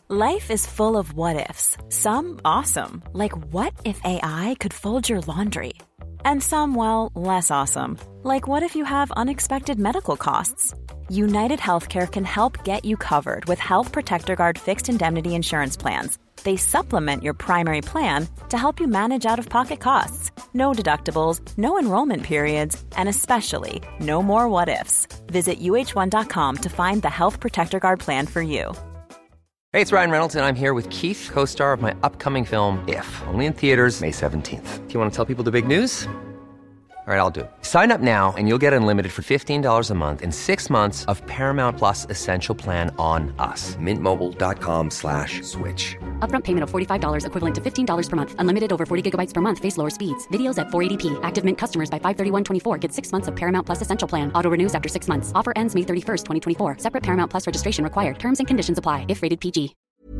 Life is full of what-ifs. Some awesome, like what if AI could fold your laundry? And some, well, less awesome, like what if you have unexpected medical costs? United Healthcare can help get you covered with Health Protector Guard fixed indemnity insurance plans. They supplement your primary plan to help you manage out-of-pocket costs. No deductibles, no enrollment periods, and especially no more what-ifs. Visit UH1.com to find the Health Protector Guard plan for you. Hey, it's Ryan Reynolds, and I'm here with Keith, co-star of my upcoming film, If, only in theaters May 17th. Do you want to tell people the big news? All right, I'll do it. Sign up now and you'll get unlimited for $15 a month and 6 months of Paramount Plus Essential Plan on us. MintMobile.com/switch. Upfront payment of $45 equivalent to $15 per month. Unlimited over 40 gigabytes per month. Face lower speeds. Videos at 480p. Active Mint customers by 531.24 get 6 months of Paramount Plus Essential Plan. Auto renews after 6 months. Offer ends May 31st, 2024. Separate Paramount Plus registration required. Terms and conditions apply if rated PG.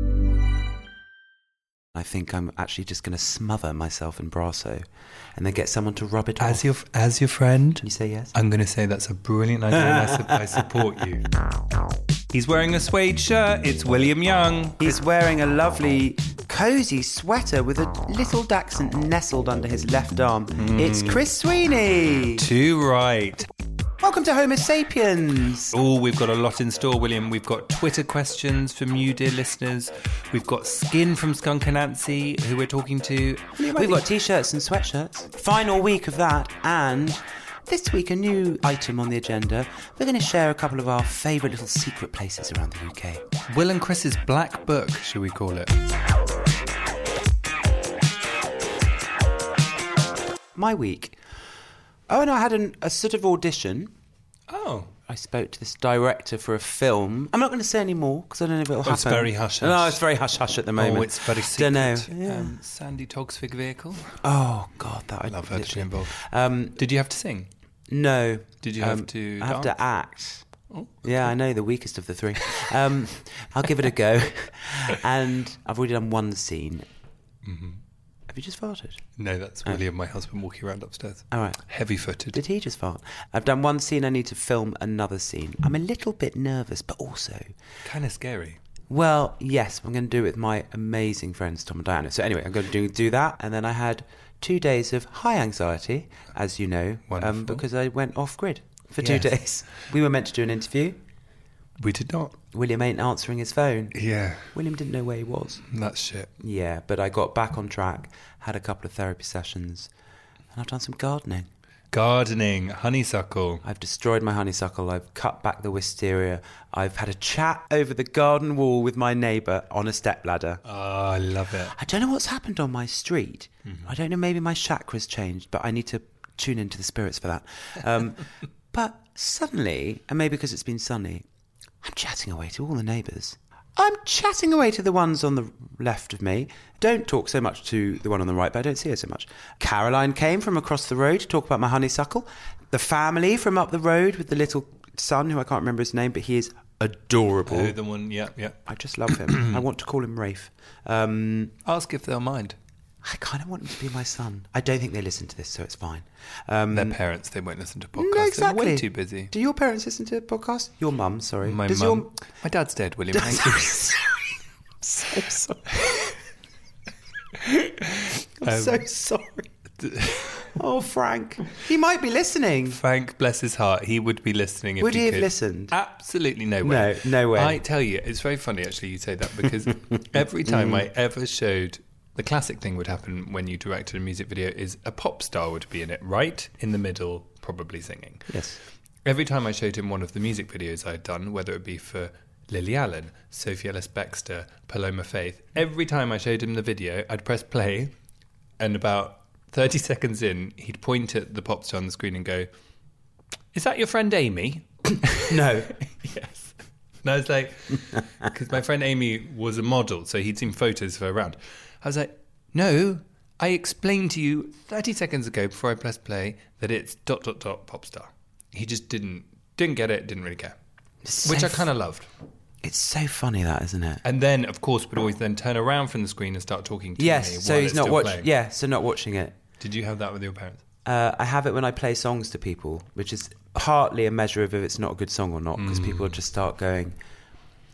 I think I'm actually just going to smother myself in Brasso and then get someone to rub it off. As your friend, you say yes? I'm going to say that's a brilliant idea and I support you. He's wearing a suede shirt. It's William Young. He's wearing a lovely, cosy sweater with a little dachshund nestled under his left arm. It's Chris Sweeney. Too right. Welcome to Homo Sapiens. Oh, we've got a lot in store, William. We've got Twitter questions from you, dear listeners. We've got Skin from Skunk and Nancy, who we're talking to. We've got T-shirts and sweatshirts. Final week of that, and this week a new item on the agenda. We're going to share a couple of our favourite little secret places around the UK. Will and Chris's Black Book, should we call it? My week. Oh, and I had a sort of audition. Oh. I spoke to this director for a film. I'm not going to say any more because I don't know if it'll happen. It's very hush-hush. No, it's very hush-hush at the moment. Oh, it's very secret. Don't know. Yeah. Sandy Togsvig vehicle. Oh, God. That I love her to be involved. Did you have to sing? No. Did you have to I have dance? to act. Oh, yeah, I know, the weakest of the three. I'll give it a go. And I've already done one scene. Mm-hmm. Have you just farted? No, that's William, my husband, walking around upstairs. All right. Heavy-footed. Did he just fart? I've done one scene. I need to film another scene. I'm a little bit nervous, but also kind of scary. Well, yes, I'm going to do it with my amazing friends Tom and Diana. So anyway, I'm going to do that, and then I had 2 days of high anxiety, as you know, because I went off grid for 2 days. We were meant to do an interview. We did not. William ain't answering his phone. Yeah. William didn't know where he was. That's shit. Yeah, but I got back on track, had a couple of therapy sessions, and I've done some gardening. Gardening, honeysuckle. I've destroyed my honeysuckle. I've cut back the wisteria. I've had a chat over the garden wall with my neighbour on a stepladder. Oh, I love it. I don't know what's happened on my street. Mm-hmm. I don't know, maybe my chakra's changed, but I need to tune into the spirits for that. But suddenly, and maybe because it's been sunny, I'm chatting away to all the neighbours. I'm chatting away to the ones on the left of me. Don't talk so much to the one on the right, but I don't see her so much. Caroline came from across the road to talk about my honeysuckle. The family from up the road with the little son, who I can't remember his name, but he is adorable. Oh, the one, yeah. I just love him. I want to call him Rafe. Ask if they'll mind. I kind of want him to be my son. I don't think they listen to this, so it's fine. Their parents, they won't listen to podcasts. No, exactly. They're way too busy. Do your parents listen to podcasts? Your mum, sorry. My mum. My dad's dead, William. Thank you. So sorry. I'm so sorry. Oh, Frank. He might be listening. Frank, bless his heart, he would be listening if would he have could. Listened? Absolutely no way. No way. I tell you, it's very funny actually you say that, because every time I ever showed... The classic thing would happen when you directed a music video is a pop star would be in it, right in the middle, probably singing. Yes. Every time I showed him one of the music videos I'd done, whether it be for Lily Allen, Sophie Ellis-Bextor, Paloma Faith, every time I showed him the video, I'd press play, and about 30 seconds in, he'd point at the pop star on the screen and go, "Is that your friend Amy?" No. Yes. And I was like, because my friend Amy was a model, so he'd seen photos of her around. I was like, no, I explained to you 30 seconds ago before I pressed play that it's ... pop star. He just didn't get it, didn't really care. Which I kind of loved. It's so funny that, isn't it? And then, of course, would always then turn around from the screen and start talking to me. Yes, so he's not watching. Yeah, so not watching it. Did you have that with your parents? I have it when I play songs to people, which is partly a measure of if it's not a good song or not, because people just start going,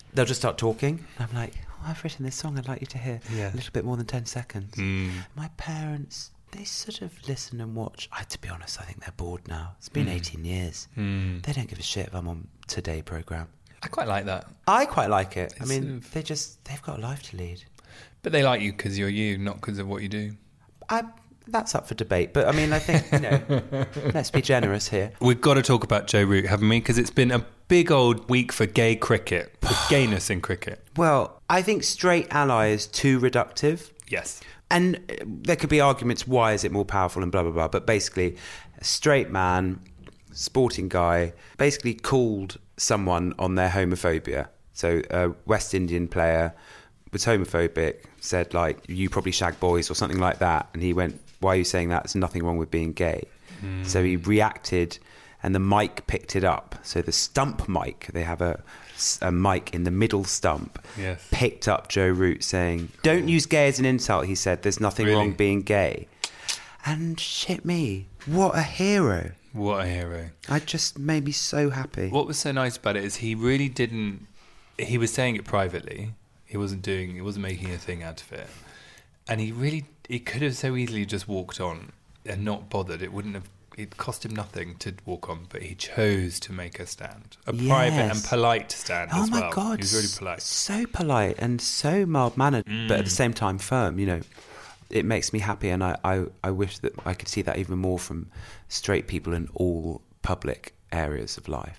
they'll just start talking. I'm like, I've written this song, I'd like you to hear Yeah. a little bit more than 10 seconds. My parents, they sort of listen and watch. To be honest, I think they're bored now. It's been 18 years. They don't give a shit if I'm on Today programme. I quite like that. I quite like it. I It's mean, sort of- they've got a life to lead. But they like you because you're you, not because of what you do. That's up for debate. But I mean, I think, let's be generous here. We've got to talk about Joe Root, haven't we? Because it's been a big old week for gay cricket, for gayness in cricket. Well, I think straight ally is too reductive. Yes. And there could be arguments, why is it more powerful and blah, blah, blah. But basically, a straight man, sporting guy, basically called someone on their homophobia. So a West Indian player was homophobic, said, like, you probably shag boys or something like that. And he went, why are you saying that? There's nothing wrong with being gay. So he reacted and the mic picked it up. So the stump mic, they have a mic in the middle stump, Yes. picked up Joe Root saying, don't use gay as an insult, he said. There's nothing Really? wrong being gay. And shit me, what a hero. What a hero. I just made me so happy. What was so nice about it is he really didn't... He was saying it privately. He wasn't making a thing out of it. And he could have so easily just walked on and not bothered. It cost him nothing to walk on, but he chose to make a stand. A private and polite stand as well. Oh my God. He was really polite. So polite and so mild-mannered, but at the same time firm, It makes me happy, and I wish that I could see that even more from straight people in all public areas of life.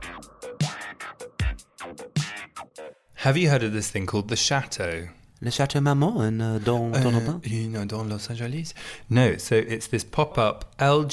Have you heard of this thing called the Chateau? Le Chateau Marmont in Dans Los Angeles? No, so it's this pop-up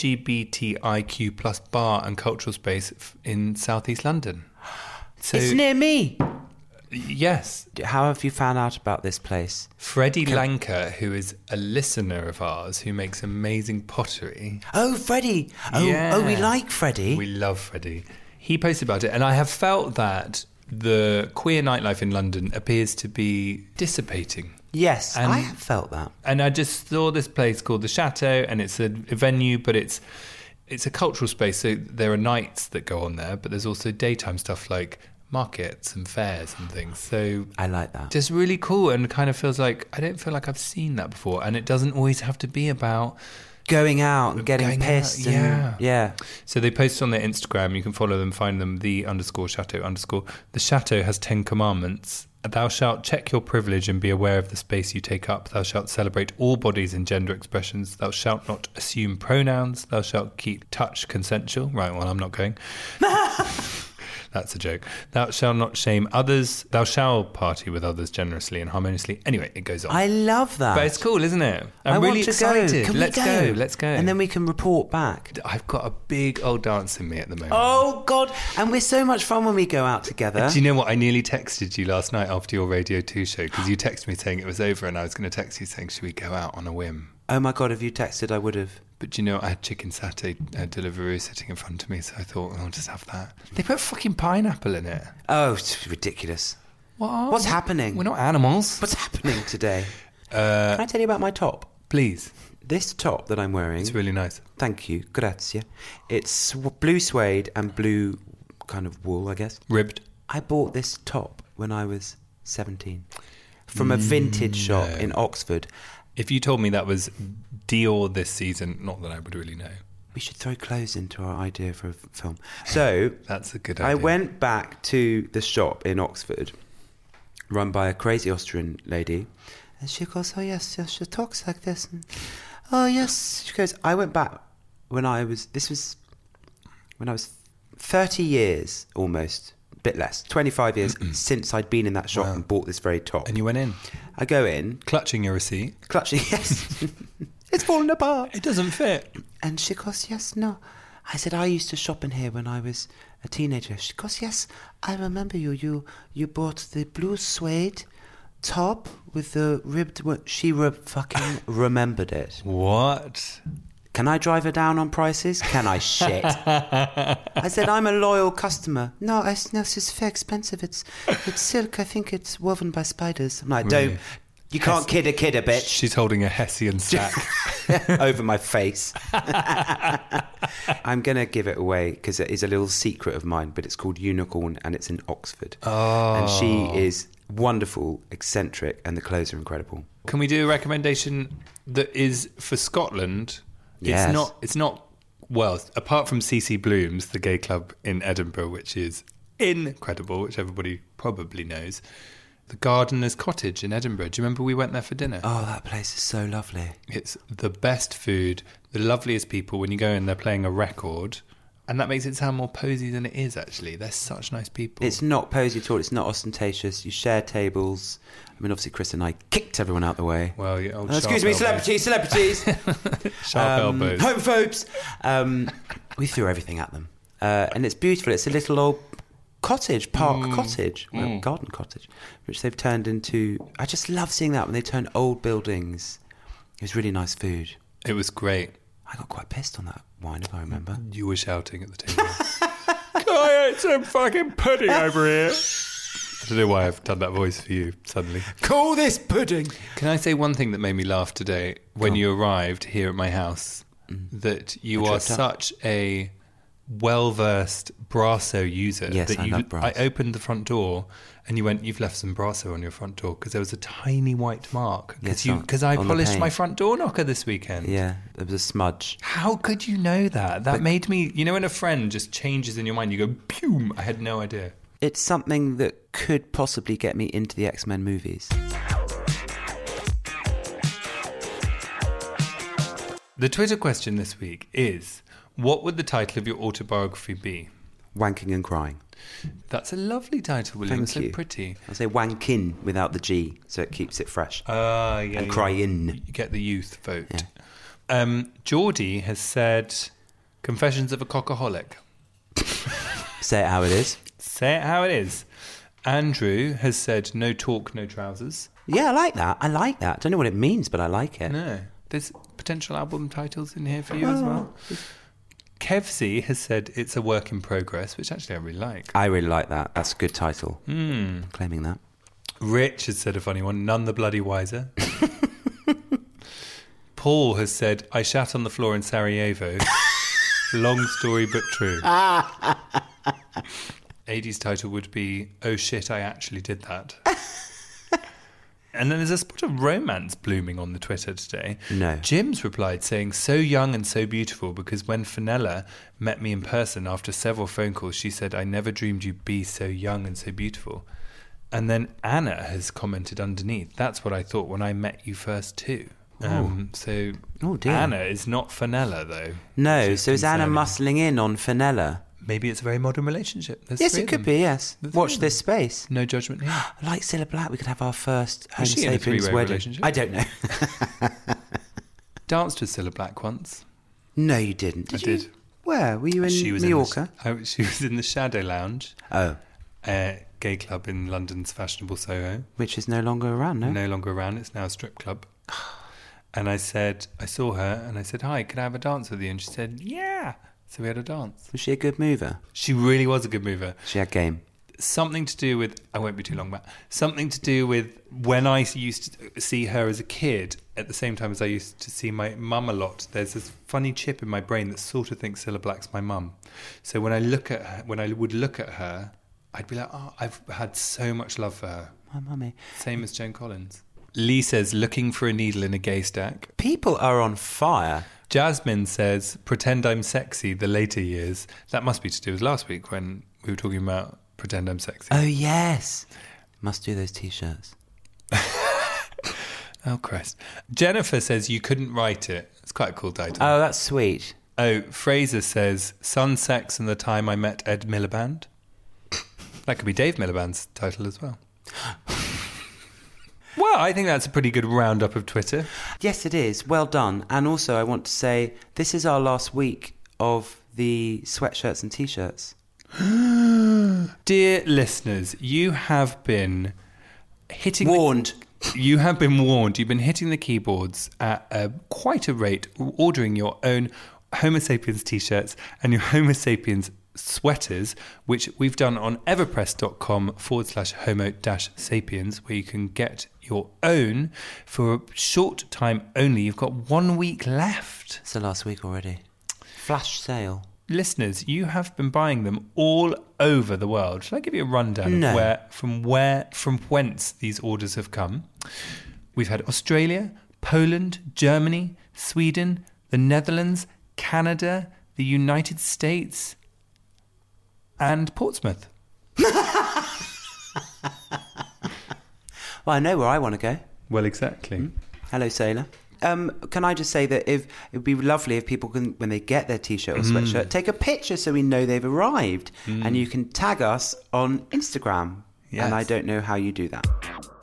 LGBTIQ plus bar and cultural space in southeast London. So, it's near me. Yes. How have you found out about this place? Freddie Lanker, who is a listener of ours, who makes amazing pottery. Oh, Freddie. Yeah. Oh, we like Freddie. We love Freddie. He posted about it, and I have felt that the queer nightlife in London appears to be dissipating. Yes, And- I have felt that. And I just saw this place called the Chateau, and it's a venue, but it's a cultural space. So there are nights that go on there, but there's also daytime stuff like markets and fairs and things. So I like that. just really cool, and kind of feels like I don't feel like I've seen that before. And it doesn't always have to be about Going out and getting Going out, pissed. yeah. So they post on their Instagram. You can follow them, find them, _Chateau_. The Chateau has 10 commandments. Thou shalt check your privilege and be aware of the space you take up. Thou shalt celebrate all bodies and gender expressions. Thou shalt not assume pronouns. Thou shalt keep touch consensual. Right, well, I'm not going. That's a joke. Thou shalt not shame others. Thou shalt party with others generously and harmoniously. Anyway, it goes on. I love that. But it's cool, isn't it? I I'm really want to excited. Go. Can Let's we go? Let's go. And then we can report back. I've got a big old dance in me at the moment. Oh, God. And we're so much fun when we go out together. Do you know what? I nearly texted you last night after your Radio 2 show because you texted me saying it was over, and I was going to text you saying, should we go out on a whim? Oh, my God. If you texted, I would have. But do you know, I had chicken satay Deliveroo sitting in front of me, so I thought, I'll just have that. They put fucking pineapple in it. Oh, it's ridiculous. What? What's happening? We're not animals. What's happening today? Can I tell you about my top? Please. This top that I'm wearing... It's really nice. Thank you. Grazie. It's blue suede and blue kind of wool, I guess. Ribbed. I bought this top when I was 17 from a vintage shop in Oxford. If you told me that was Dior this season, not that I would really know. We should throw clothes into our idea for a film. So That's a good idea. I went back to the shop in Oxford, run by a crazy Austrian lady, and she goes, oh, yes, she talks like this. And, oh, yes. She goes, I went back when I was 30 years almost, a bit less, 25 years since I'd been in that shop and bought this very top. And you went in? I go in. Clutching your receipt? Clutching, yes. It's falling apart. It doesn't fit. And she goes, yes, no. I said, I used to shop in here when I was a teenager. She goes, yes, I remember you. You bought the blue suede top with the ribbed... She fucking remembered it. What? Can I drive her down on prices? Can I shit? I said, I'm a loyal customer. No, this is very expensive. It's silk. I think it's woven by spiders. I'm like, Really? You can't kid a bitch. She's holding a Hessian sack. over my face. I'm going to give it away because it is a little secret of mine, but it's called Unicorn and it's in Oxford. Oh. And she is wonderful, eccentric, and the clothes are incredible. Can we do a recommendation that is for Scotland? Yes. It's not, well, apart from CC Bloom's, the gay club in Edinburgh, which is incredible, which everybody probably knows. The Gardener's Cottage in Edinburgh. Do you remember we went there for dinner? Oh, that place is so lovely. It's the best food, the loveliest people. When you go in, they're playing a record. And that makes it sound more posy than it is, actually. They're such nice people. It's not posy at all. It's not ostentatious. You share tables. I mean, obviously, Chris and I kicked everyone out the way. Well, yeah, excuse me, celebrities. Sharp elbows. Homophobes. We threw everything at them. And it's beautiful. It's a little old cottage, park cottage, well, garden cottage, which they've turned into... I just love seeing that when they turn old buildings. It was really nice food. It was great. I got quite pissed on that wine, if I remember. You were shouting at the table. I ate some fucking pudding over here. I don't know why I've done that voice for you suddenly. Call this pudding. Can I say one thing that made me laugh today when you arrived here at my house? That you are such a well-versed Brasso user. Yes, that I love Brasso. I opened the front door and you went, you've left some Brasso on your front door because there was a tiny white mark. Because I polished my front door knocker this weekend. Yeah, there was a smudge. How could you know that? That made me... You know when a friend just changes in your mind, you go, boom, I had no idea. It's something that could possibly get me into the X-Men movies. The Twitter question this week is, what would the title of your autobiography be? Wanking and Crying. That's a lovely title, William. Thank It's so you. pretty. I'll say wankin without the G, so it keeps it fresh. Yeah. And crying. You get the youth vote. Yeah. Geordie has said, Confessions of a Cockaholic. Say it how it is. Say it how it is. Andrew has said, no talk, no trousers. Yeah, I like that. I don't know what it means, but I like it. No. There's potential album titles in here for you as well. Kevsey has said it's a work in progress, which actually I really like. I really like that. That's a good title. Claiming that. Rich has said a funny one, none the bloody wiser. Paul has said, I shat on the floor in Sarajevo. Long story but true. Adie's title would be, oh shit, I actually did that. And then there's a spot of romance blooming on the Twitter today. No. Jim's replied saying, so young and so beautiful, because when Fenella met me in person after several phone calls, she said, I never dreamed you'd be so young and so beautiful. And then Anna has commented underneath, that's what I thought when I met you first too. So dear. Anna is not Fenella, though. No, so is Anna muscling in on Fenella? Maybe it's a very modern relationship. There's Yes, three it of could them. be, yes. The three Watch of this them. space. No judgment here. Like Cilla Black, we could have our first Homo Was she in a sapiens three-way wedding. relationship? I don't know. Danced with Cilla Black once. No, you didn't. I you? did. Where? Were you in Mallorca? She was in the Shadow Lounge, Oh, gay club in London's fashionable Soho. which is no longer around, no? No longer around. It's now a strip club. And I saw her and I said, hi, can I have a dance with you? And she said, yeah. So we had a dance. Was she a good mover? She really was a good mover. She had game. Something to do with, I won't be too long, but something to do with when I used to see her as a kid at the same time as I used to see my mum a lot. There's this funny chip in my brain that sort of thinks Cilla Black's my mum. So when I would look at her, I'd be like, oh, I've had so much love for her. My mummy. Same as Joan Collins. Lee says, looking for a needle in a gay stack. People are on fire. Jasmine says, pretend I'm sexy, the later years. That must be to do with last week when we were talking about pretend I'm sexy. Oh, yes. Must do those T-shirts. Oh, Christ. Jennifer says, you couldn't write it. It's quite a cool title. Oh, that's sweet. Oh, Fraser says, Sun, Sex and the Time I Met Ed Miliband. That could be Dave Miliband's title as well. Well, I think that's a pretty good roundup of Twitter. Yes, it is. Well done. And also, I want to say, this is our last week of the sweatshirts and T-shirts. Dear listeners, you have been hitting... Warned. You have been warned. You've been hitting the keyboards at quite a rate, ordering your own Homo Sapiens T-shirts and your Homo Sapiens sweaters, which we've done on everpress.com/homo-sapiens, where you can get your own for a short time only. You've got 1 week left. It's the last week already. Flash sale. Listeners, you have been buying them all over the world. Shall I give you a rundown of from whence these orders have come? We've had Australia, Poland, Germany, Sweden, the Netherlands, Canada, the United States, and Portsmouth. Well, I know where I want to go. Well, exactly. Hello, sailor. Can I just say that it would be lovely if people can, when they get their T-shirt or sweatshirt, take a picture so we know they've arrived, and you can tag us on Instagram. Yes. And I don't know how you do that.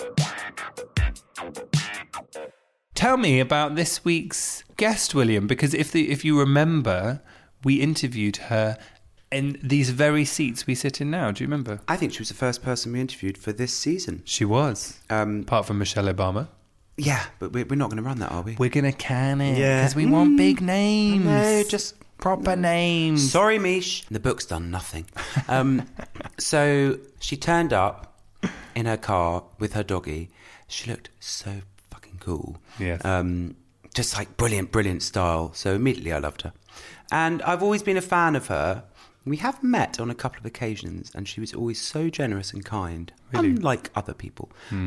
Tell me about this week's guest, William, because if you remember, we interviewed her in these very seats we sit in now. Do you remember? I think she was the first person we interviewed for this season. She was, apart from Michelle Obama. Yeah, but we're not going to run that, are we? We're going to can it. Yeah. Because we want big names. No, just proper names. Sorry, Mish. The book's done nothing. So she turned up in her car with her doggy. She looked so fucking cool. Yes. Just like brilliant style. So immediately I loved her. And I've always been a fan of her. We have met on a couple of occasions, and she was always so generous and kind, Really? unlike other people.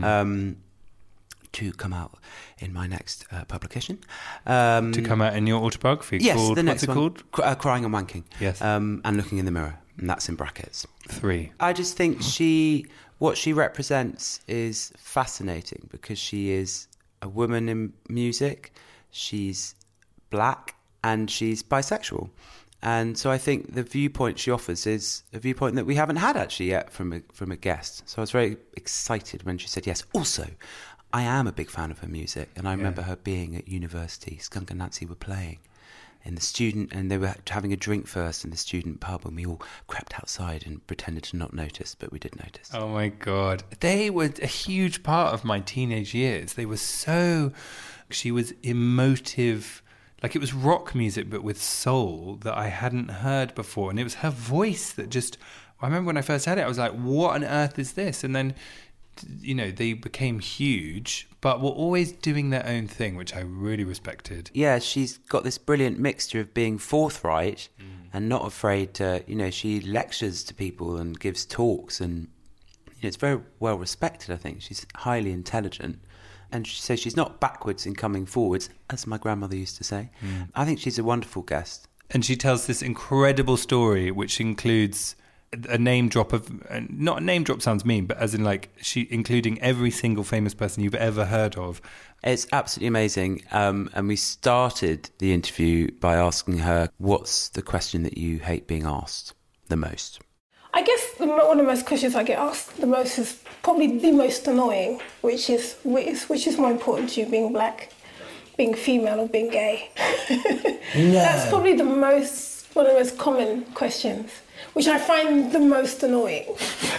To come out in my next publication. To come out in your autobiography Yes, called, the next what's it one, called? Crying and Wanking. Yes. And Looking in the Mirror, and that's in brackets. 3. I just think what she represents is fascinating because she is a woman in music, she's black, and she's bisexual. And so I think the viewpoint she offers is a viewpoint that we haven't had actually yet from a guest. So I was very excited when she said yes. Also, I am a big fan of her music, and I remember her being at university. Skunk and Nancy were playing in the student, and they were having a drink first in the student pub, and we all crept outside and pretended to not notice, but we did notice. Oh my God. They were a huge part of my teenage years. They were so... She was emotive. Like, it was rock music, but with soul that I hadn't heard before. And it was her voice that just... I remember when I first heard it, I was like, what on earth is this? And then, you know, they became huge, but were always doing their own thing, which I really respected. Yeah, she's got this brilliant mixture of being forthright and not afraid to, you know, she lectures to people and gives talks, and you know, it's very well respected, I think. She's highly intelligent. And she says she's not backwards in coming forwards, as my grandmother used to say. I think she's a wonderful guest. And she tells this incredible story, which includes a name drop of... Not a name drop sounds mean, but as in like she including every single famous person you've ever heard of. It's absolutely amazing. And we started the interview by asking her, what's the question that you hate being asked the most? I guess one of the most questions I get asked the most is probably the most annoying, which is more important to you, being black, being female, or being gay? No. That's probably one of the most common questions, which I find the most annoying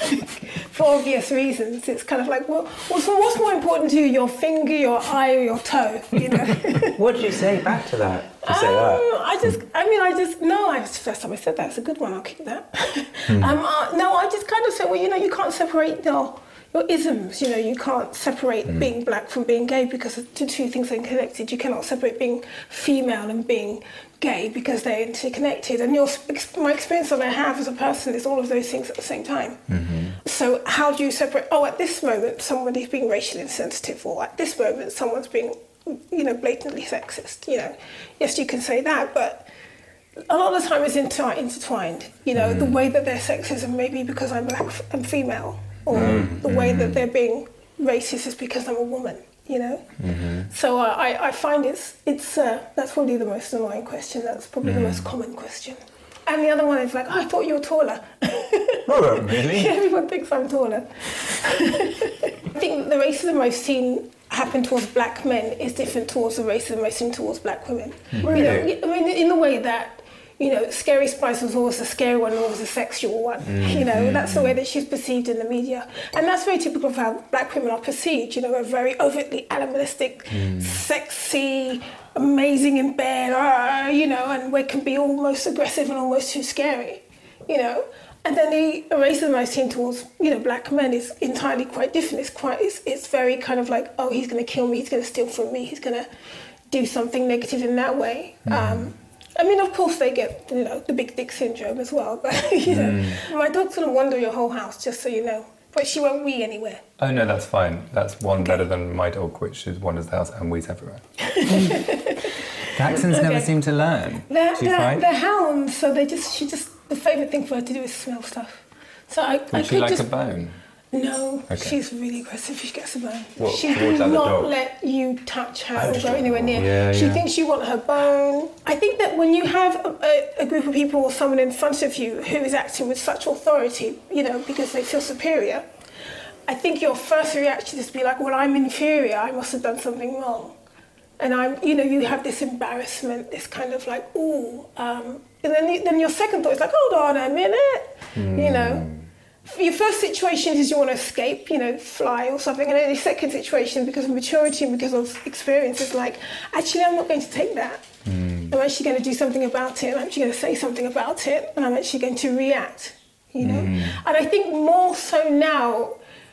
for obvious reasons. It's kind of like, well, what's more important to you, your finger, your eye, or your toe? You know. What did you say back to that? First time I said that, it's a good one, I'll keep that. I just kind of said, well, you know, you can't separate your isms, you know, you can't separate being black from being gay because the two things are connected. You cannot separate being female and being gay because they're interconnected. And my experience that I have as a person is all of those things at the same time. So how do you separate, at this moment somebody's being racially insensitive, or at this moment someone's being, you know, blatantly sexist, you know. Yes, you can say that, but a lot of the time it's intertwined. You know, the way that they're sexism may be because I'm black and female, or the way that they're being racist is because I'm a woman, you know. So I find it's that's probably the most annoying question. That's probably the most common question. And the other one is like, I thought you were taller. Oh, really? Everyone thinks I'm taller. I think the racism I've seen happen towards black men is different towards the racism I've seen towards black women. Really? You know, I mean, in the way that, you know, Scary Spice was always a scary one and always a sexual one. You know, that's the way that she's perceived in the media. And that's very typical of how black women are perceived. You know, a very overtly animalistic, sexy, amazing in bed, you know, and we can be almost aggressive and almost too scary. you know. And then the racism I've seen towards, you know, black men is entirely quite different. It's very kind of like, oh, he's going to kill me, he's going to steal from me, he's going to do something negative in that way. I mean, of course, they get, you know, the big dick syndrome as well. But, you know, my dog's going to wander your whole house, just so you know. But she won't wee anywhere. Oh, no, that's fine. That's one better than my dog, which is wanders the house and wees everywhere. Dachshunds never seem to learn. They're hounds, so the favourite thing for her to do is smell stuff. So Would she like a bone? No, okay. She's really aggressive if she gets a bone. What, she will not let you touch her or go anywhere near. She thinks you want her bone. I think that when you have a group of people or someone in front of you who is acting with such authority, you know, because they feel superior, I think your first reaction is to be like, well, I'm inferior, I must have done something wrong. And you have this embarrassment, this kind of like, ooh. And then your second thought is like, hold on a minute, you know. Your first situation is you want to escape, you know, fly or something. And then the second situation, because of maturity and because of experience, is like, actually, I'm not going to take that. I'm actually going to do something about it. I'm actually going to say something about it. And I'm actually going to react, you know. And I think more so now,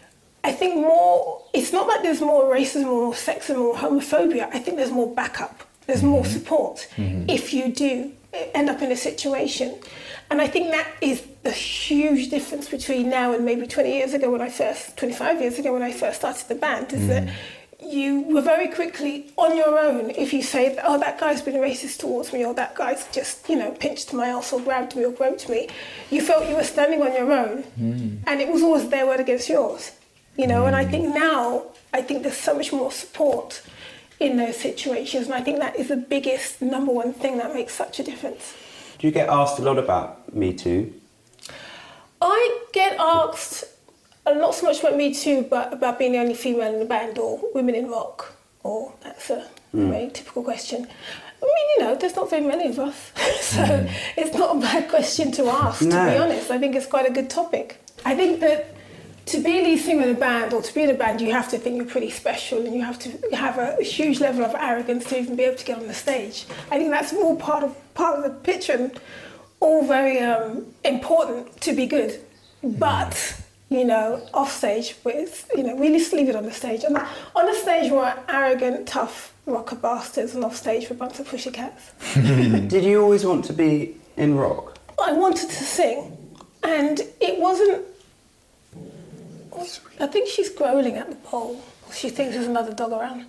it's not that there's more racism or more sexism or homophobia. I think there's more backup. There's more support if you do end up in a situation. And I think that is the huge difference between now and maybe 25 years ago when I first started the band, is that you were very quickly on your own. If you say, oh, that guy's been racist towards me, or that guy's just, you know, pinched my ass or grabbed me or groped me, you felt you were standing on your own. And it was always their word against yours, you know. And I think now, there's so much more support in those situations. And I think that is the biggest, number one thing that makes such a difference. Do you get asked a lot about Me Too? I get asked not so much about Me Too, but about being the only female in the band, or women in rock, or that's a very typical question. I mean, you know, there's not very many of us, so it's not a bad question to ask, to be honest. I think it's quite a good topic. I think that to be a lead singer in a band, or to be in a band, you have to think you're pretty special, and you have to have a huge level of arrogance to even be able to get on the stage. I think that's all part of the picture, and all very important to be good. But, you know, off stage, you know, we just leave it on the stage. And on the stage, we're arrogant, tough rocker bastards, and off stage, we're a bunch of pussycats. Did you always want to be in rock? I wanted to sing, and it wasn't. I think she's growling at the pole. She thinks there's another dog around.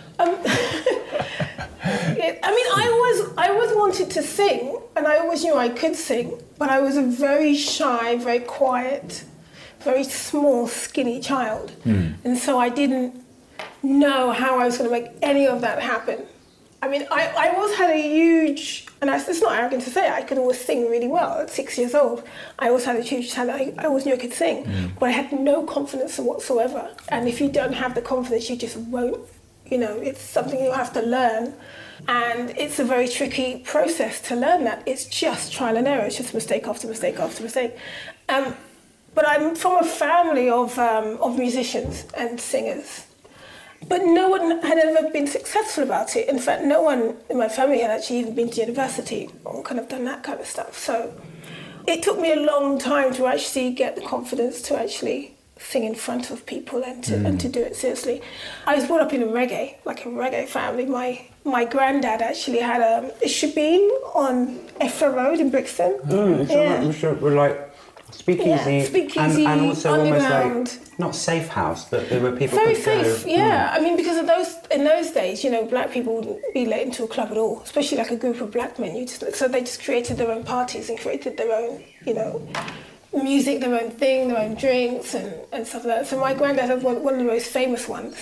I always wanted to sing, and I always knew I could sing, but I was a very shy, very quiet, very small, skinny child. And so I didn't know how I was going to make any of that happen. I mean, I always had a huge, and it's not arrogant to say, I could always sing really well. At 6 years old, I always had a huge talent. I always knew I could sing, but I had no confidence whatsoever. And if you don't have the confidence, you just won't. You know, it's something you have to learn. And it's a very tricky process to learn that. It's just trial and error. It's just mistake after mistake after mistake. But I'm from a family of musicians and singers. But no one had ever been successful about it. In fact, no one in my family had actually even been to university or kind of done that kind of stuff. So it took me a long time to actually get the confidence to actually sing in front of people and to do it seriously. I was brought up in a reggae family. My granddad actually had a shebeen on Effra Road in Brixton. We're like speakeasy, and also underground. Almost like not safe house, but there were people very could safe. go. I mean, because of in those days, you know, black people wouldn't be let into a club at all, especially like a group of black men. So they just created their own parties and created their own, you know, music, their own thing, their own drinks and stuff like that. So my granddad had one of the most famous ones.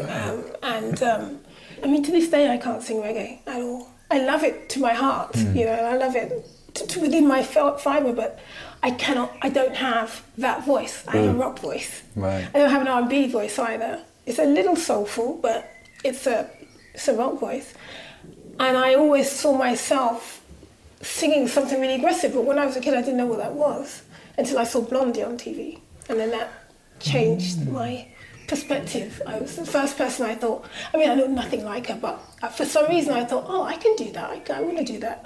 I mean, to this day, I can't sing reggae at all. I love it to my heart, you know, I love it to within my fibre, but I don't have that voice. I have a rock voice. Right. I don't have an R&B voice either. It's a little soulful, but it's a rock voice. And I always saw myself singing something really aggressive, but when I was a kid, I didn't know what that was until I saw Blondie on TV. And then that changed my perspective. I was the first person I thought, I mean, I look nothing like her, but for some reason I thought, oh, I can do that. I want to do that.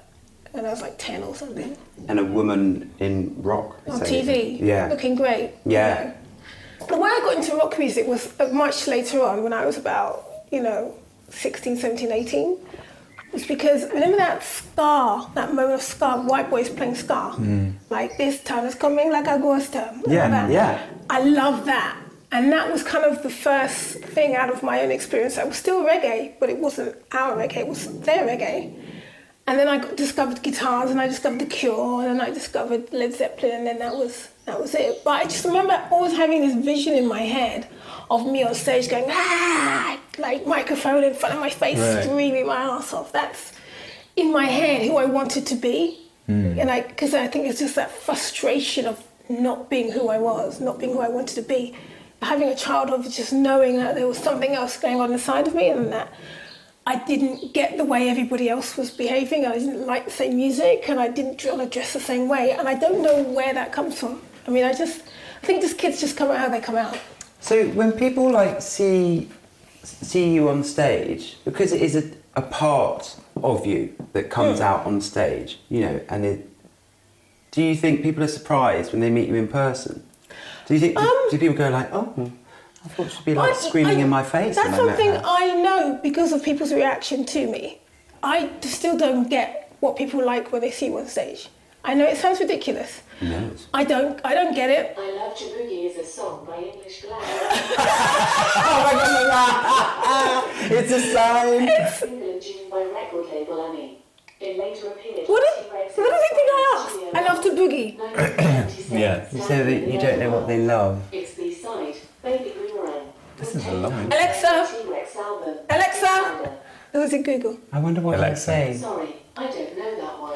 and I was like 10 or something. And a woman in rock. On so- TV, Yeah. looking great. Yeah. You know. The way I got into rock music was much later on, when I was about, 16, 17, 18. Was because, remember that ska, that moment of ska, white boys playing ska? Like, this time is coming like a ghost town. Yeah. I love that. And that was kind of the first thing out of my own experience. It was still reggae, but it wasn't our reggae, it was their reggae. And then I discovered guitars, and I discovered The Cure, and then I discovered Led Zeppelin, and then that was it. But I just remember always having this vision in my head of me on stage going, like microphone in front of my face, screaming my ass off. That's in my head who I wanted to be. And because I think it's just that frustration of not being who I was, not being who I wanted to be. Having a childhood of just knowing that there was something else going on inside of me, and that I didn't get the way everybody else was behaving. I didn't like the same music, and I didn't want to dress the same way. And I don't know where that comes from. I mean, I think just kids just come out how they come out. So when people like see you on stage, because it is a part of you that comes out on stage, and do you think people are surprised when they meet you in person? Do you think do people go like, oh, I thought she'd be like screaming in my face? That's when I met something her? I know because of people's reaction to me. I still don't get what people like when they see me on stage. I know it sounds ridiculous. No. I don't get it. I Love to Boogie is a song by English Glad. Oh my God! It's a sign. Single and tune by record label Annie. It later appeared What on does T-Rex he think I asked? I love to boogie. 1977. Yeah. You say that you don't know what they love. It's B-side, Baby Boomerang. This is a long one. Alexa, T-Rex album. Alexa. Who was it? Google. I wonder what Alexa. they say. Sorry, I don't know that one.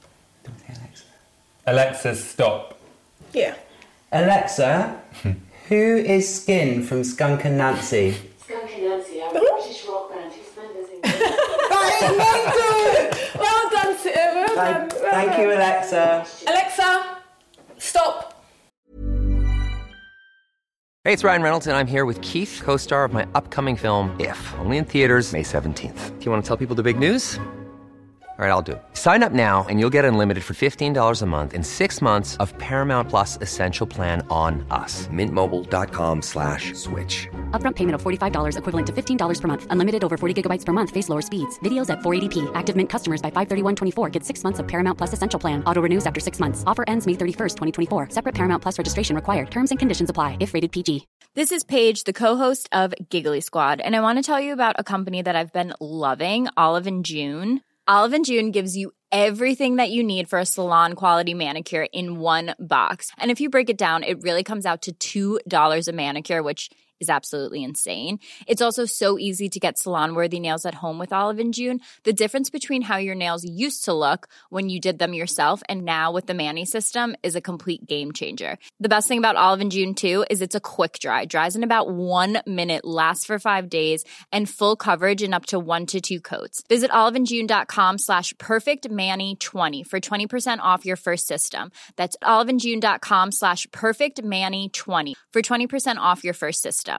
Alexa, stop. Yeah. Alexa, who is Skin from Skunk and Nancy? Skunk and Nancy are a British rock band whose members include... Well done, Sid. Well done. Thank you, Alexa. Alexa, stop. Hey, it's Ryan Reynolds, and I'm here with Keith, co-star of my upcoming film, If, only in theaters May 17th. Do you want to tell people the big news? All right, I'll do it. Sign up now and you'll get unlimited for $15 a month and 6 months of Paramount Plus Essential Plan on us. MintMobile.com/switch. Upfront payment of $45 equivalent to $15 per month. Unlimited over 40 gigabytes per month. Face lower speeds. Videos at 480p. Active Mint customers by 531.24 get 6 months of Paramount Plus Essential Plan. Auto renews after 6 months. Offer ends May 31st, 2024. Separate Paramount Plus registration required. Terms and conditions apply if rated PG. This is Paige, the co-host of Giggly Squad, and I want to tell you about a company that I've been loving, Olive & June. Olive & June gives you everything that you need for a salon-quality manicure in one box. And if you break it down, it really comes out to $2 a manicure, which is absolutely insane. It's also so easy to get salon-worthy nails at home with Olive & June. The difference between how your nails used to look when you did them yourself and now with the Mani system is a complete game changer. The best thing about Olive & June, too, is it's a quick dry. Dries in about 1 minute, lasts for 5 days, and full coverage in up to 1 to 2 coats. Visit oliveandjune.com/perfectmani20 for 20% off your first system. That's oliveandjune.com/perfectmani20 for 20% off your first system.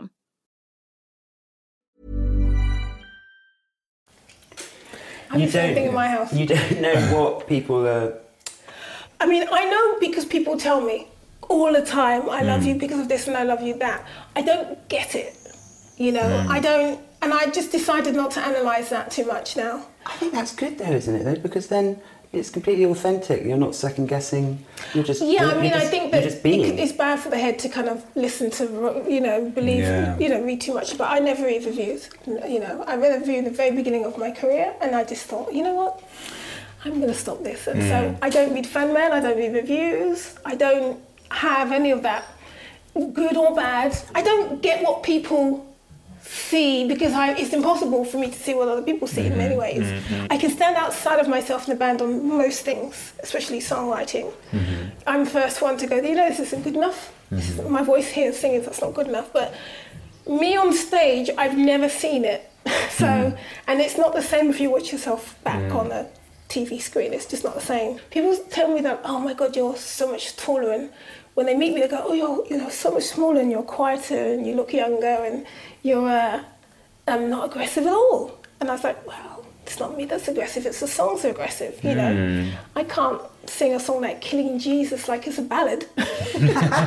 I have the same thing in my house. You don't know what people are... I mean, I know because people tell me all the time, I love you because of this and I love you that. I don't get it, I don't, and I just decided not to analyse that too much now. I think that's good though, isn't it, though? Because then it's completely authentic. You're not second guessing. You're just... I think that you're just being. it's bad for the head to kind of listen to, believe, read too much. But I never read reviews. I read a review in the very beginning of my career and I just thought, you know what? I'm going to stop this. And so I don't read fan mail, I don't read reviews, I don't have any of that, good or bad. I don't get what people see because it's impossible for me to see what other people see in many ways. I can stand outside of myself in the band on most things, especially songwriting. I'm the first one to go, this isn't good enough. My voice here singing, that's not good enough. But me on stage, I've never seen it. So, and it's not the same if you watch yourself back on a TV screen, it's just not the same. People tell me that, oh my God, you're so much taller, and when they meet me, they go, oh, you're so much smaller and you're quieter and you look younger and you're not aggressive at all. And I was like, well, it's not me that's aggressive, it's the songs are aggressive, you know. I can't sing a song like Killing Jesus like it's a ballad. You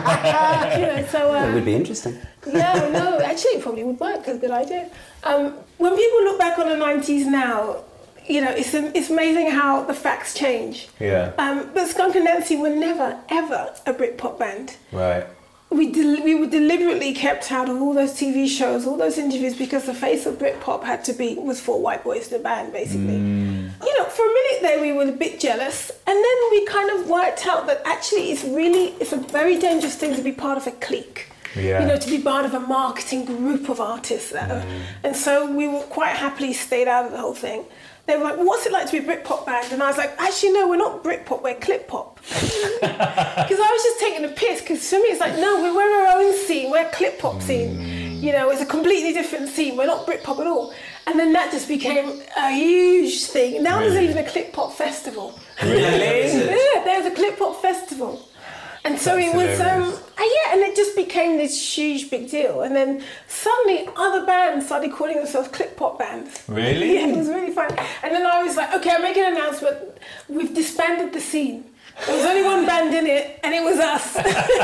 know, so... It would be interesting. Yeah, no, actually it probably would work, it's a good idea. When people look back on the 90s now, you know, it's amazing how the facts change. Yeah. But Skunk Anansie were never, ever a Britpop band. Right. We were deliberately kept out of all those TV shows, all those interviews, because the face of Britpop was 4 white boys in the band, basically. You know, for a minute there we were a bit jealous, and then we kind of worked out that actually it's a very dangerous thing to be part of a clique. Yeah. You know, to be part of a marketing group of artists. And so we were quite happily stayed out of the whole thing. They were like, well, what's it like to be a Britpop band? And I was like, actually, no, we're not Britpop, we're Clip-Pop. Because I was just taking a piss, because for me it's like, no, we're our own scene, we're Clip-Pop scene. You know, it's a completely different scene, we're not Britpop at all. And then that just became a huge thing. Now there's even a Clip-Pop festival. Really? Yeah, there's a Clip-Pop festival. And so That's it was, hilarious. and it just became this huge big deal. And then suddenly other bands started calling themselves Clip-Pop bands. Really? Yeah, it was really fun. And then I was like, okay, I'll make an announcement. We've disbanded the scene. There was only one band in it, and it was us.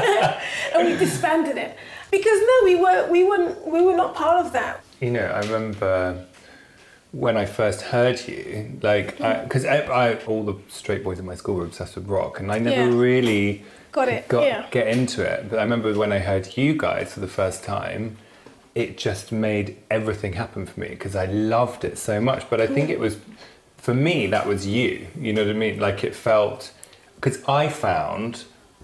And we disbanded it. Because no, we were not part of that. You know, I remember when I first heard you, like, because all the straight boys in my school were obsessed with rock, and I never really get into it. But I remember when I heard you guys for the first time, it just made everything happen for me, because I loved it so much. But I think it was, for me, that was you. You know what I mean? Like, it felt, because I found,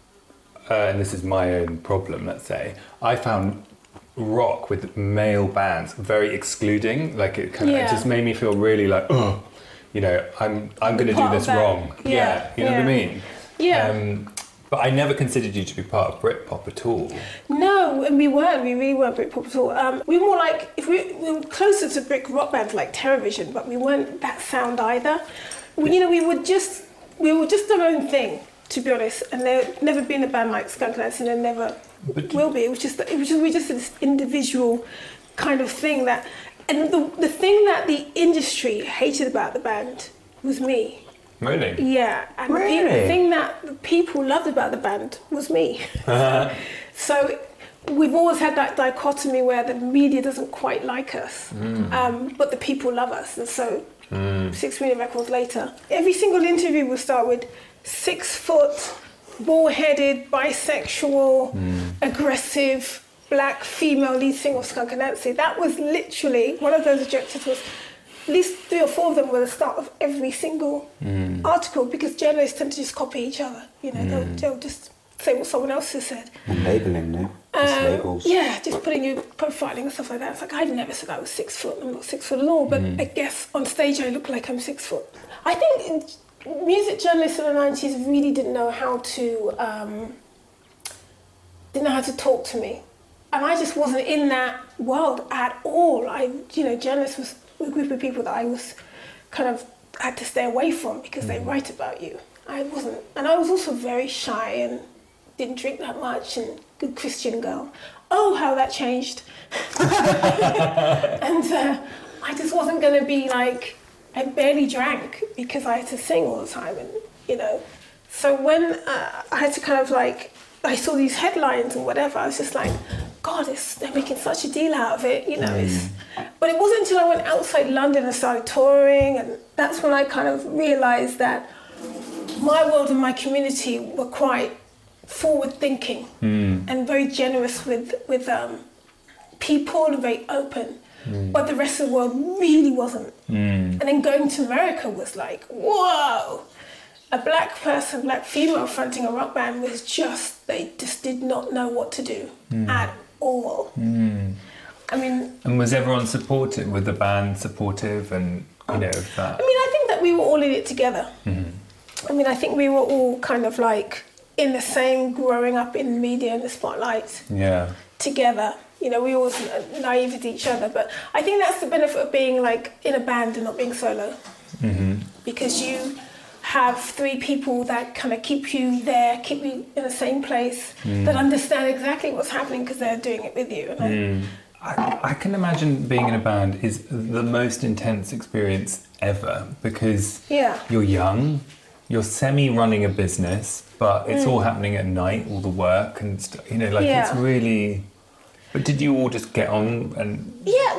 and this is my own problem, let's say, I found rock with male bands very excluding. Like, it kind of it just made me feel really like, oh, you know, I'm going to do this wrong. Yeah, you know what I mean? Yeah. But I never considered you to be part of Britpop at all. No, and we weren't. We really weren't Britpop at all. We were more like, we were closer to Brit rock bands like Terrorvision, but we weren't that sound either. You know, we were just our own thing, to be honest. And there never been a band like Skunk Anansie, and there never will be. We're just this individual kind of thing that, and the thing that the industry hated about the band was me. Really? Yeah, and the thing that the people loved about the band was me. So we've always had that dichotomy where the media doesn't quite like us, but the people love us. And so 6 million records later, every single interview will start with 6 foot, bald-headed, bisexual, aggressive, black female lead singer of Skunk Anansie. That was literally, one of those objectives was, at least 3 or 4 of them were the start of every single article, because journalists tend to just copy each other. You know, they'll just say what someone else has said. And labelling now, just labels. Yeah, just putting you profiling and stuff like that. It's like, I've never said I was 6 foot. I'm not 6 foot at all, but I guess on stage I look like I'm 6 foot. I think music journalists in the 90s really didn't know how to talk to me, and I just wasn't in that world at all. Journalists was a group of people that I was kind of had to stay away from, because they write about you. I wasn't, and I was also very shy and didn't drink that much, and good Christian girl. Oh, how that changed. And I just wasn't going to be like, I barely drank because I had to sing all the time, and you know. So when I had to kind of like, I saw these headlines and whatever, I was just like, God, they're making such a deal out of it, you know. But it wasn't until I went outside London and started touring, and that's when I kind of realised that my world and my community were quite forward-thinking and very generous with people, and very open. But the rest of the world really wasn't. And then going to America was like, whoa! A black person, black female fronting a rock band was just, they just did not know what to do at all. I mean... And was everyone supportive? Was the band supportive and, you know, that? I mean, I think that we were all in it together. I mean, I think we were all kind of like in the same, growing up in media and the spotlight together. You know, we always naive with each other, but I think that's the benefit of being like in a band and not being solo. Because you have 3 people that kind of keep you there, keep you in the same place, that understand exactly what's happening because they're doing it with you. And I can imagine being in a band is the most intense experience ever because you're young, you're semi-running a business, but it's all happening at night, all the work and stuff. It's really... But did you all just get on and... Yeah,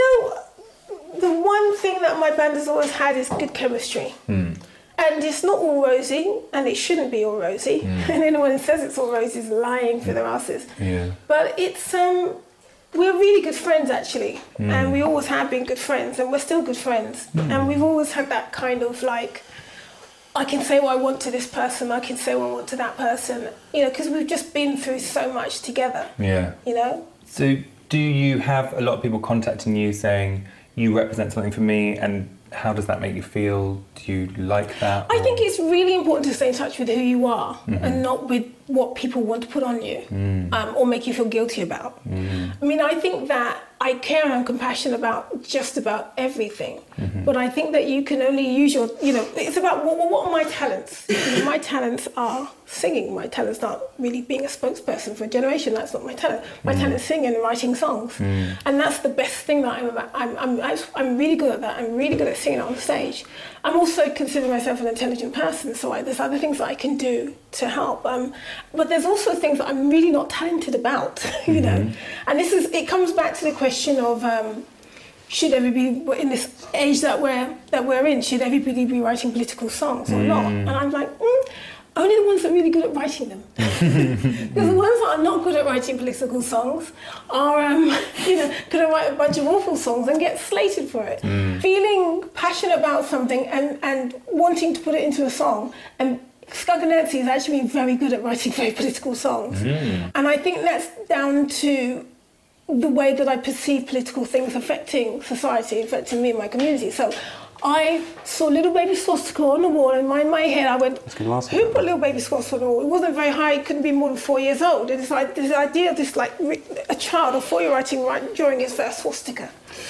the one thing that my band has always had is good chemistry. And it's not all rosy, and it shouldn't be all rosy. And anyone who says it's all rosy is lying for their asses. Yeah. But it's... we're really good friends, actually. And we always have been good friends, and we're still good friends. And we've always had that kind of like... I can say what I want to this person, I can say what I want to that person. Because we've just been through so much together. Yeah. So do you have a lot of people contacting you saying, you represent something for me, and how does that make you feel? Do you like that? I think it's really important to stay in touch with who you are and not with what people want to put on you or make you feel guilty about. I mean, I think that I care and I'm compassionate about just about everything. But I think that you can only use your, it's about what are my talents? My talents are singing. My talents aren't really being a spokesperson for a generation. That's not my talent. My talent is singing and writing songs. And that's the best thing that I'm about. I'm really good at that. I'm really good at singing on stage. I'm also consider myself an intelligent person, so there's other things that I can do to help. But there's also things that I'm really not talented about, And it comes back to the question of should everybody in this age that we're in, should everybody be writing political songs or not? And I'm like, only the ones that are really good at writing them. Because the ones that are not good at writing political songs are, going to write a bunch of awful songs and get slated for it. Feeling passionate about something and wanting to put it into a song. And Skunk Anansie has actually been very good at writing very political songs. And I think that's down to the way that I perceive political things affecting society, affecting me and my community. So I saw Little Baby Swastika on the wall, and in my head I went, who put Little Baby Swastika on the wall? It wasn't very high, it couldn't be more than 4 years old. And it's like this idea of this, like, a child or 4-year-old writing drawing his first swastika,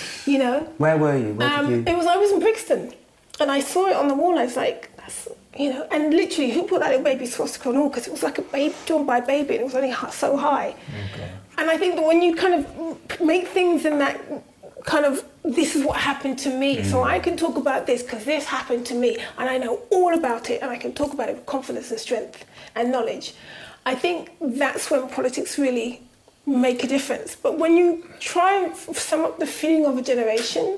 Where were you? Where did you... I was in Brixton, and I saw it on the wall, I was like, that's... and literally, who put that Little Baby Swastika on the wall? Because it was like a baby, drawn by a baby, and it was only so high. Okay. And I think that when you kind of make things in that kind of, this is what happened to me, so I can talk about this because this happened to me, and I know all about it, and I can talk about it with confidence and strength and knowledge. I think that's when politics really make a difference. But when you try and sum up the feeling of a generation,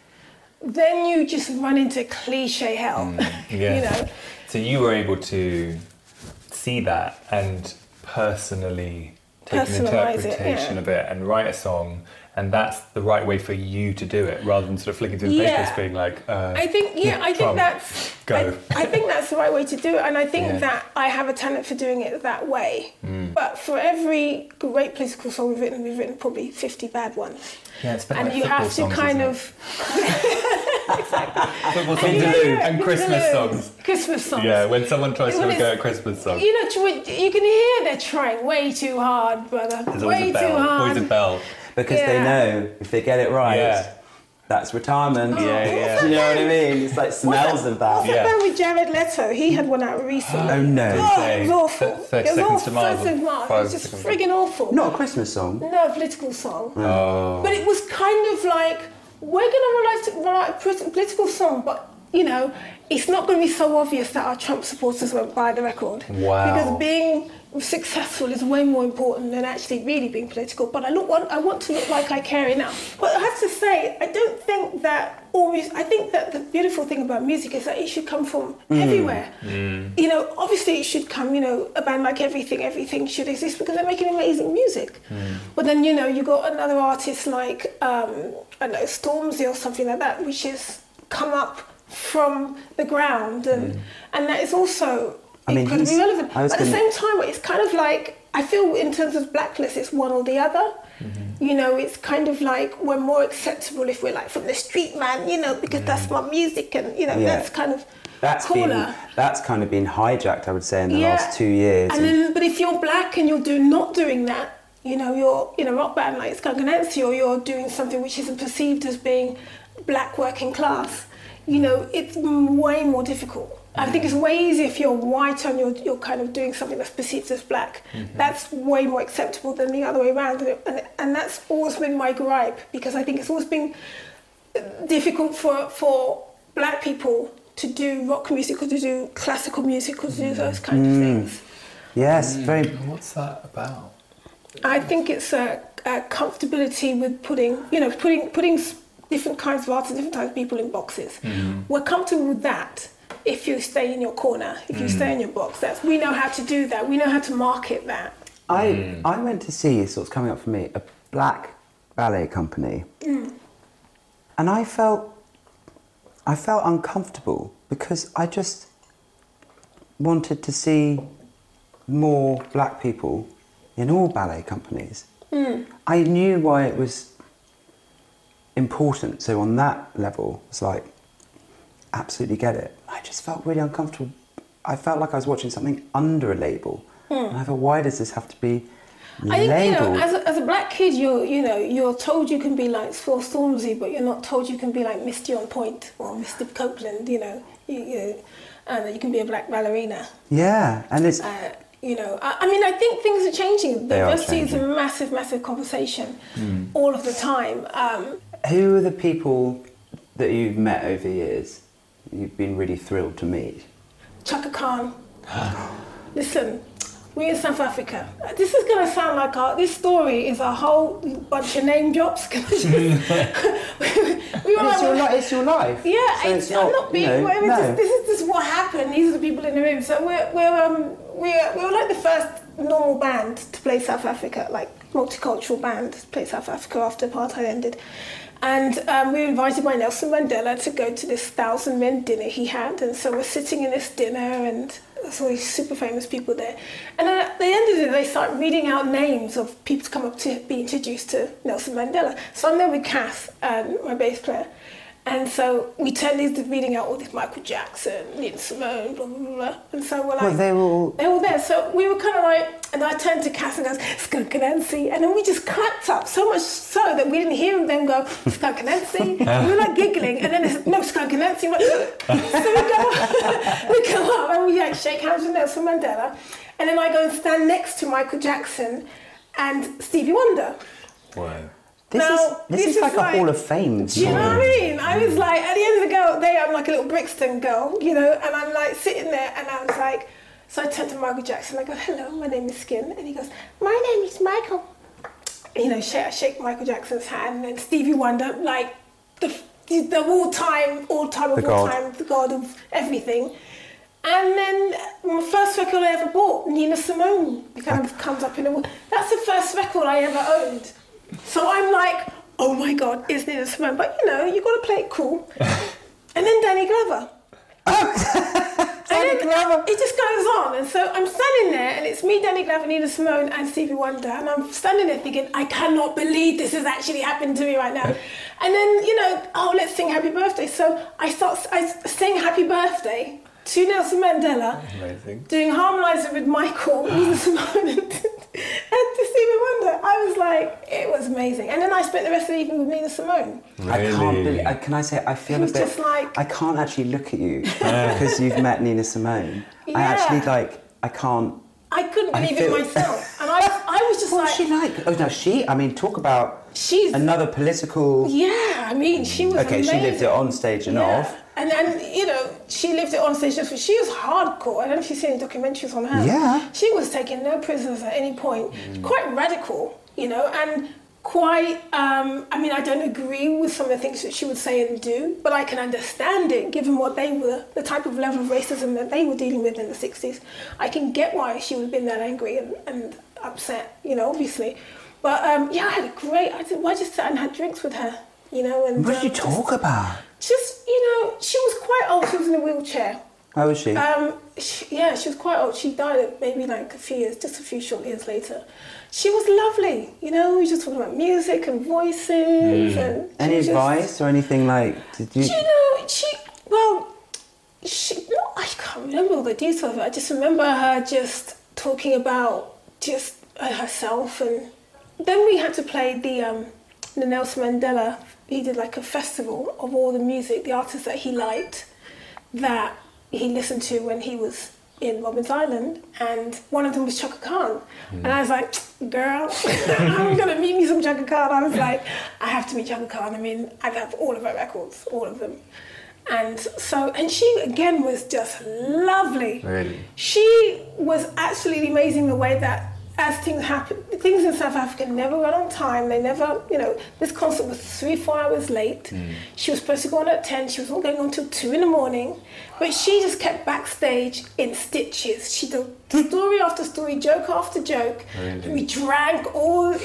then you just run into cliche hell. So you were able to see that and personally take an interpretation of it and write a song, and that's the right way for you to do it, rather than sort of flicking through the papers being like, I think that's the right way to do it, and I think that I have a talent for doing it that way. But for every great political song we've written probably 50 bad ones. Yeah, it's and like you have to songs, kind of football songs and Christmas songs. Christmas songs. Yeah, when someone tries to go at Christmas songs. You can hear they're trying way too hard, brother. There's always always a bell. Because they know if they get it right, that's retirement. Do you know what I mean? It's like smells of that. What's that with Jared Leto? He had one out recently. Oh no. It was awful. 30 Seconds to Mars. It was just frigging awful. Not a Christmas song? No, a political song. Oh. But it was kind of like, we're going to write a political song, but, it's not going to be so obvious that our Trump supporters won't buy the record. Wow. Because being successful is way more important than actually really being political. But I want to look like I care enough. But I have to say, I don't think that always... I think that the beautiful thing about music is that it should come from everywhere. Obviously it should come, a band like Everything should exist because they're making amazing music. But then, you got another artist like, I don't know, Stormzy or something like that, which has come up from the ground, and that is also incredibly relevant. But at the same time, it's kind of like, I feel in terms of Blacklist, it's one or the other. It's kind of like we're more acceptable if we're like from the street, man, because that's my music, and that's kind of cooler. That's kind of been hijacked, I would say, in the last 2 years. And then, but if you're black and you're not doing that, you're in a rock band like Skunk Anansie, or you're doing something which isn't perceived as being black working class, it's way more difficult. I think it's way easier if you're white and you're kind of doing something that's perceived as black. That's way more acceptable than the other way around. And that's always been my gripe, because I think it's always been difficult for black people to do rock music or to do classical music or to do those kind of things. Yes, very. What's that about? I think it's a comfortability with putting different kinds of artists, different types of people in boxes. We're comfortable with that if you stay in your corner, if you stay in your box. We know how to do that. We know how to market that. I went to see, so it's coming up for me, a black ballet company, and I felt uncomfortable because I just wanted to see more black people in all ballet companies. I knew why it was important, so on that level, it's like, absolutely get it. I just felt really uncomfortable. I felt like I was watching something under a label, and I thought, why does this have to be labelled? I think, as a black kid, you're told you can be like Phil Stormzy, but you're not told you can be like Misty on Point or Mr. Copeland. And that you can be a black ballerina. Yeah, and it's. I think things are changing. Diversity is a massive, massive conversation all of the time. Who are the people that you've met over the years you've been really thrilled to meet? Chaka Khan. Listen, we're in South Africa. This is going to sound like this story is a whole bunch of name drops. It's your life. Yeah, So I'm not being. This is just what happened. These are the people in the room. So we're like the first normal band to play South Africa, like multicultural band to play South Africa after apartheid ended. And we were invited by Nelson Mandela to go to this 1,000-men dinner he had. And so we're sitting in this dinner, and there's all these super famous people there. And then at the end of it, they start reading out names of people to come up to be introduced to Nelson Mandela. So I'm there with Cass, my bass player. And so we turned into reading out all this Michael Jackson, Nina Simone, blah, blah, blah. And so we're like... Well, they were all there. So we were kind of like... And I turned to Cass and goes, Skunk Anansi. And then we just clapped up, so much so that we didn't hear them go, Skunk Anansi. We were like giggling. And then they said, no, Skunk Anansi. So we go up and we like shake hands with Nelson Mandela. And then I go and stand next to Michael Jackson and Stevie Wonder. Wow. This is like a Hall of Fame. Do you know what I mean? I was like, at the end of the day, I'm like a little Brixton girl, and I'm like sitting there, and I was like, so I turned to Michael Jackson, I go, hello, my name is Skin, and he goes, my name is Michael. I shake Michael Jackson's hand, and then Stevie Wonder, like the all-time, the god of everything. And then my first record I ever bought, Nina Simone, kind of comes up in a... That's the first record I ever owned. So I'm like, oh my God, it's Nina Simone. But you got to play it cool. And then Danny Glover. Danny Glover. It just goes on. And so I'm standing there, and it's me, Danny Glover, Nina Simone, and Stevie Wonder. And I'm standing there thinking, I cannot believe this has actually happened to me right now. And then, let's sing Happy Birthday. So I sing Happy Birthday to Nelson Mandela. Amazing. Doing Harmonizer with Michael, Nina Simone, and to Stevie Wonder. I was like, it was amazing. And then I spent the rest of the evening with Nina Simone. Really? I can't believe, can I say, I feel a bit, just like, I can't actually look at you because you've met Nina Simone. Yeah. I actually I can't. I couldn't believe it myself. And I was just What's she like? Oh no, talk about another political... Yeah, she was okay, amazing. she lived it on stage and off. And she lived it on stage. She was hardcore. I don't know if you've seen any documentaries on her. Yeah. She was taking no prisoners at any point. Quite radical, and quite... I don't agree with some of the things that she would say and do, but I can understand it, given what they were, the type of level of racism that they were dealing with in the 60s. I can get why she would have been that angry and upset, obviously. But, I had a great... I just sat and had drinks with her, and... What did you talk about? Just, she was quite old. She was in a wheelchair. How was she? She was quite old. She died maybe like just a few short years later. She was lovely, we were just talking about music and voices. And any advice or anything like, did you... I can't remember all the details of it. I just remember her just talking about just herself. And then we had to play the Nelson Mandela. He did like a festival of all the music, the artists that he liked, that he listened to when he was in Robben's Island, and one of them was Chaka Khan. And I was like, girl, I'm going to meet me some Chaka Khan. I was like, I have to meet Chaka Khan. I mean, I have all of her records, all of them. And so, and she again was just lovely. Really? She was absolutely amazing the way that as things happen, things in South Africa never run on time. They never, this concert was 3-4 hours late. She was supposed to go on at 10. She was not going on till 2 a.m. But she just kept backstage in stitches. She did story after story, joke after joke. Really? We drank all,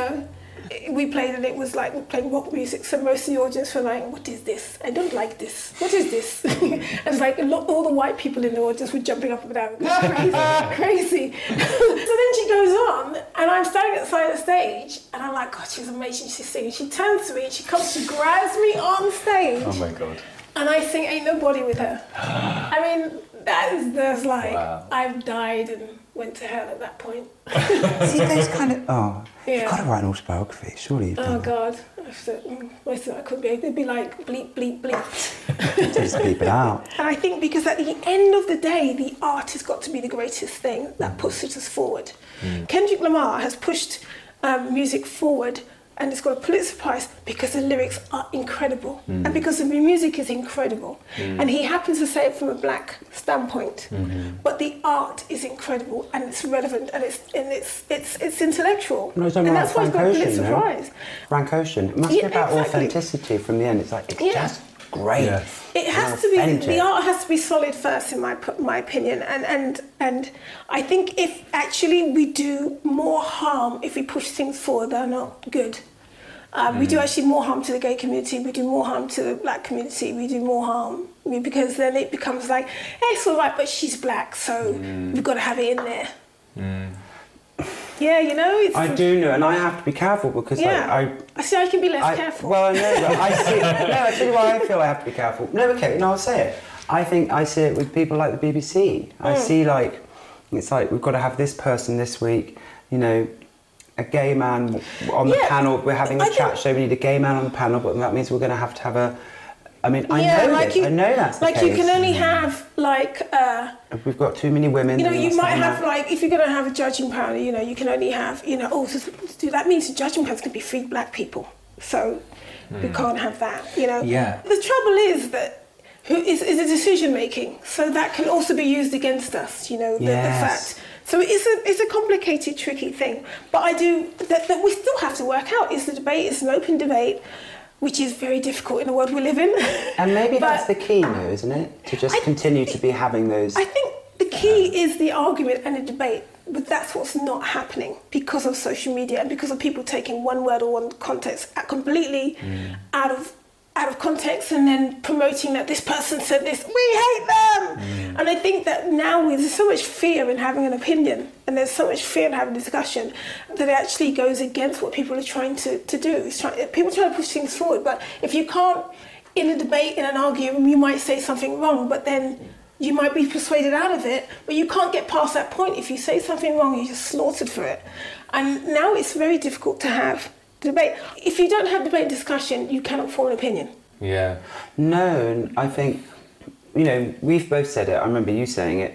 we played, and it was like we're playing rock music, so most of the audience were like, what is this? I don't like this. What is this? And it's like all the white people in the audience were jumping up and down. It was crazy. So then she goes on, and I'm standing at the side of the stage, and I'm like, God, she's amazing, she's singing. She turns to me, and she grabs me on stage. Oh my God. And I sing Ain't Nobody with her. I mean, there's like, wow. I've died and went to hell at that point. See, those kind of... Yeah. You've got to write an autobiography, surely you've done Oh, God. Most of that could be. It'd be like bleep, bleep, bleep. Just bleep it out. And I think because at the end of the day, the art has got to be the greatest thing that pushes us forward. Kendrick Lamar has pushed music forward, and it's got a Pulitzer Prize because the lyrics are incredible and because the music is incredible. And he happens to say it from a black standpoint, but the art is incredible and it's relevant and it's intellectual. No, and that's why he's got a Pulitzer Prize. Frank Ocean. It must be about authenticity from the end. It's like, it's just great. Yeah. It has to be, the art has to be solid first, in my opinion, and I think if actually we do more harm if we push things forward that are not good. We do actually more harm to the gay community, we do more harm to the black community, we do more harm, because then it becomes like, hey, it's all right, but she's black, so we've got to have it in there. Yeah, it's... I do know, and I have to be careful because I see I can be less careful. Well, I know, but I see... No, I tell you why I feel I have to be careful. No, I'll say it. I think I see it with people like the BBC. I see, like, it's like, we've got to have this person this week, a gay man on the panel. We're having a chat show, we need a gay man on the panel, but that means we're going to have a... I mean, I know that's the case. You can only have, if we've got too many women... you might have, if you're going to have a judging panel, you can only have, that means the judging panel's going to be 3 black people. So we can't have that, Yeah. The trouble is that is a decision-making, so that can also be used against us, the fact... So it's a complicated, tricky thing. But I do... That we still have to work out. It's an open debate, which is very difficult in the world we live in. And maybe that's the key, though, isn't it? To just continue to be having those... I think the key is the argument and the debate, but that's what's not happening because of social media and because of people taking one word or one context completely out of context and then promoting that this person said this, we hate them! And I think that now there's so much fear in having an opinion and there's so much fear in having a discussion that it actually goes against what people are trying to do. People try to push things forward, but if you can't, in a debate, in an argument, you might say something wrong, but then you might be persuaded out of it, but you can't get past that point. If you say something wrong, you're just slaughtered for it. And now it's very difficult to have debate. If you don't have debate and discussion, you cannot form an opinion. Yeah. No, I think, we've both said it. I remember you saying it.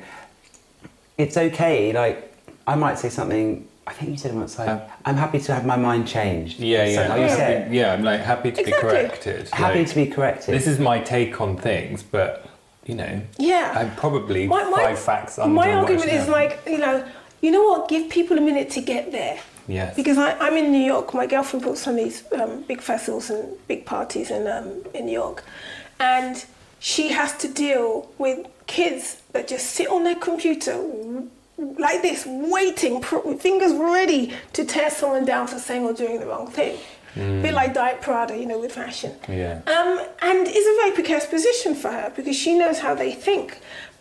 It's okay. Like, I might say something. I think you said it once. Like, I'm happy to have my mind changed. Yeah. You said. Yeah, I'm like happy to be corrected. Happy to be corrected. This is my take on things, but Yeah. I'm probably 5 facts under. My argument is like, you know what? Give people a minute to get there. Yes. Because I'm in New York. My girlfriend puts on these big festivals and big parties in New York, and she has to deal with kids that just sit on their computer like this, waiting, fingers ready to tear someone down for saying or doing the wrong thing. A bit like Diet Prada, with fashion. Yeah. And it's a very precarious position for her because she knows how they think.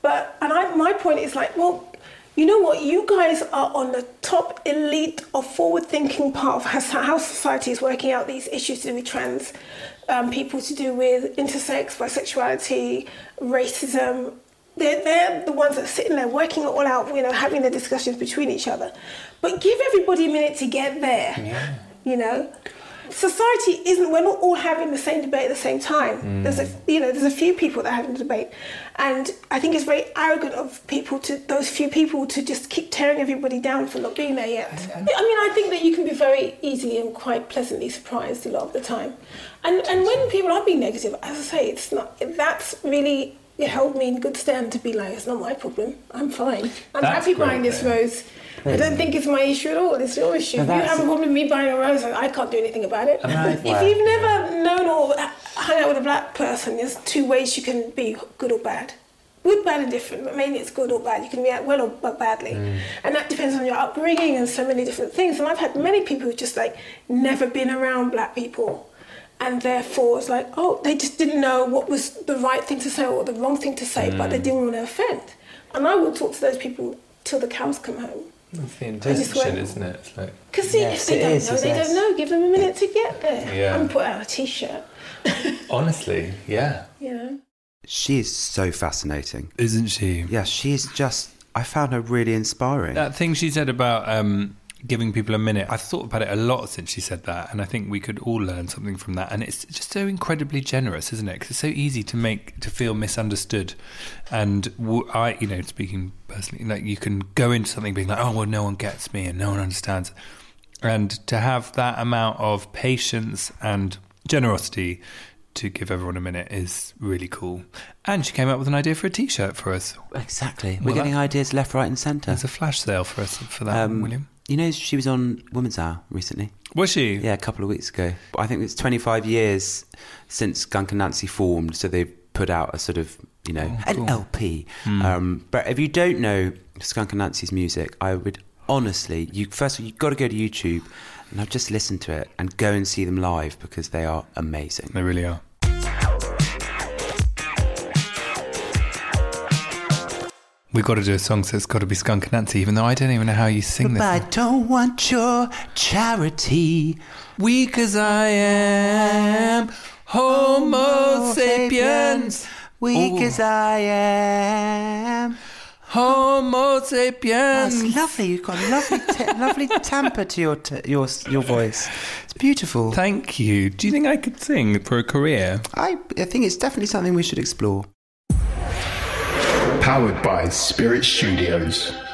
My point is like, well, you know what? You guys are on the top elite of forward-thinking part of how society is working out these issues to do with trans people, to do with intersex, bisexuality, racism. They're the ones that are sitting there working it all out, having the discussions between each other. But give everybody a minute to get there, society isn't, we're not all having the same debate at the same time. There's a few people that are having the debate, and I think it's very arrogant of those few people to just keep tearing everybody down for not being there yet. I mean, I think that you can be very easily and quite pleasantly surprised a lot of the time, and when people are being negative, as I say, it's not, that's really, it held me in good stand to be like, it's not my problem, I'm fine, I'm happy buying this rose. I don't think it's my issue at all. It's your issue. If you have a problem with me buying a rose, I can't do anything about it. If you've never known or hung out with a black person, there's two ways you can be good or bad. Good, bad and different, but mainly it's good or bad. You can react well or badly. And that depends on your upbringing and so many different things. And I've had many people who've just like never been around black people. And therefore it's like, oh, they just didn't know what was the right thing to say or the wrong thing to say, but they didn't want to offend. And I will talk to those people till the cows come home. That's the intention, isn't it? It's like, because if they don't know, they don't know. Give them a minute to get there. Yeah. And put out a T-shirt. Honestly, yeah. She is so fascinating. Isn't she? Yeah, she is just... I found her really inspiring. That thing she said about giving people a minute, I've thought about it a lot since she said that, and I think we could all learn something from that. And it's just so incredibly generous, isn't it? Because it's so easy to feel misunderstood. And I, speaking personally, like, you can go into something being like, oh, well, no one gets me and no one understands. And to have that amount of patience and generosity to give everyone a minute is really cool. And she came up with an idea for a T-shirt for us. Exactly. We're getting ideas left, right and centre. There's a flash sale for us for that, William. You know, she was on Women's Hour recently. Was she? Yeah, a couple of weeks ago. I think it's 25 years since Skunk and Nancy formed, so they've put out a sort of, an LP. But if you don't know Skunk and Nancy's music, I would honestly, you've got to go to YouTube and I've just listened to it and go and see them live because they are amazing. They really are. We've got to do a song, so it's got to be Skunk and Nancy, even though I don't even know how you sing this. But I don't want your charity. Weak as I am, Homo sapiens. Weak as I am, Homo sapiens. That's lovely. You've got a lovely timbre to your voice. It's beautiful. Thank you. Do you think I could sing for a career? I think it's definitely something we should explore. Powered by Spirit Studios.